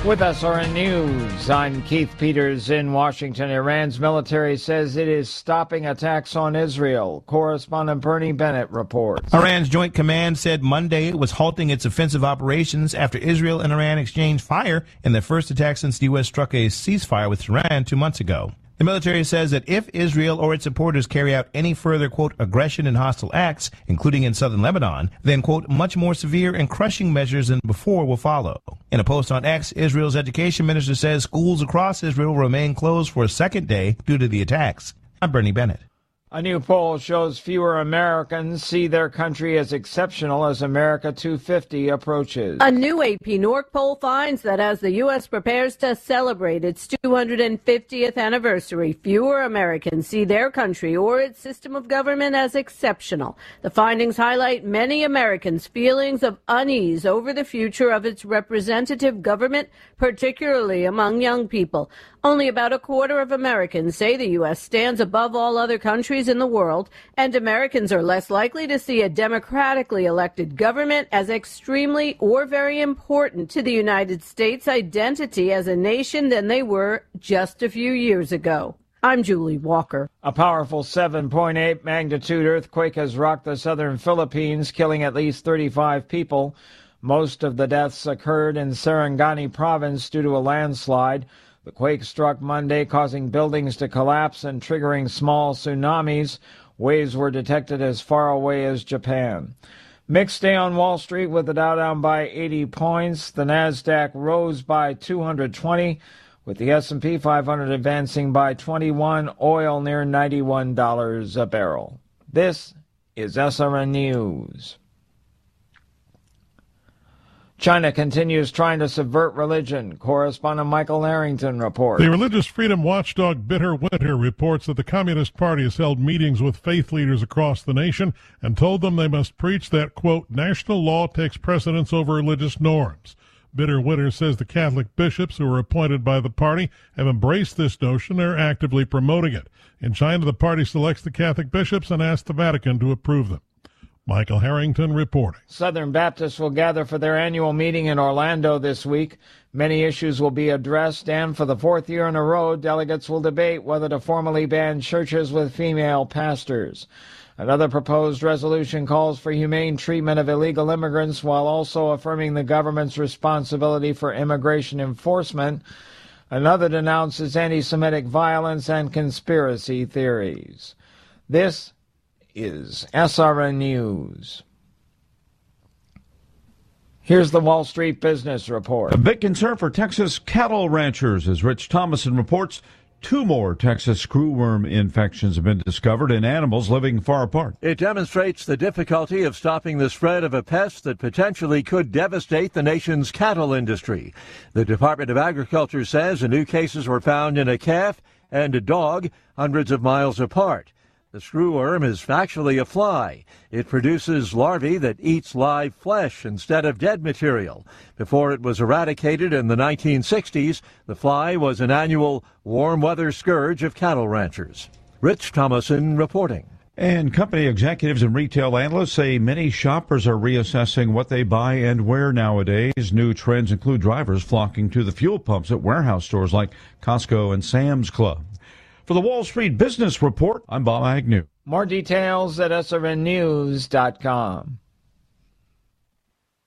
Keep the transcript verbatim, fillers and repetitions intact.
With S R N News, I'm Keith Peters in Washington. Iran's military says it is stopping attacks on Israel. Correspondent Bernie Bennett reports. Iran's Joint Command said Monday it was halting its offensive operations after Israel and Iran exchanged fire in the first attack since the U S struck a ceasefire with Iran two months ago. The military says that if Israel or its supporters carry out any further, quote, aggression and hostile acts, including in southern Lebanon, then, quote, much more severe and crushing measures than before will follow. In a post on X, Israel's education minister says schools across Israel remain closed for a second day due to the attacks. I'm Bernie Bennett. A new poll shows fewer Americans see their country as exceptional as America two fifty approaches. A new A P Norc poll finds that as the U S prepares to celebrate its two hundred fiftieth anniversary, fewer Americans see their country or its system of government as exceptional. The findings highlight many Americans' feelings of unease over the future of its representative government, particularly among young people. Only about a quarter of Americans say the U S stands above all other countries in the world, and Americans are less likely to see a democratically elected government as extremely or very important to the United States' identity as a nation than they were just a few years ago. I'm Julie Walker. A powerful seven point eight magnitude earthquake has rocked the southern Philippines, killing at least thirty-five people. Most of the deaths occurred in Sarangani province due to a landslide. The quake struck Monday, causing buildings to collapse and triggering small tsunamis. Waves were detected as far away as Japan. Mixed day on Wall Street with the Dow down by eighty points. The Nasdaq rose by two hundred twenty, with the S and P five hundred advancing by twenty-one. Oil near ninety-one dollars a barrel. This is S R N News. China continues trying to subvert religion. Correspondent Michael Harrington reports. The religious freedom watchdog Bitter Winter reports that the Communist Party has held meetings with faith leaders across the nation and told them they must preach that, quote, national law takes precedence over religious norms. Bitter Winter says the Catholic bishops who were appointed by the party have embraced this notion and are actively promoting it. In China, the party selects the Catholic bishops and asks the Vatican to approve them. Michael Harrington reporting. Southern Baptists will gather for their annual meeting in Orlando this week. Many issues will be addressed, and for the fourth year in a row, delegates will debate whether to formally ban churches with female pastors. Another proposed resolution calls for humane treatment of illegal immigrants while also affirming the government's responsibility for immigration enforcement. Another denounces anti-Semitic violence and conspiracy theories. This is S R N News. Here's the Wall Street Business Report. A big concern for Texas cattle ranchers, as Rich Thomason reports. Two more Texas screwworm infections have been discovered in animals living far apart. It demonstrates the difficulty of stopping the spread of a pest that potentially could devastate the nation's cattle industry. The Department of Agriculture says the new cases were found in a calf and a dog hundreds of miles apart. The screwworm is actually a fly. It produces larvae that eats live flesh instead of dead material. Before it was eradicated in the nineteen sixties, the fly was an annual warm weather scourge of cattle ranchers. Rich Thomason reporting. And company executives and retail analysts say many shoppers are reassessing what they buy and where nowadays. New trends include drivers flocking to the fuel pumps at warehouse stores like Costco and Sam's Club. For the Wall Street Business Report, I'm Bob Agnew. More details at S R N news dot com.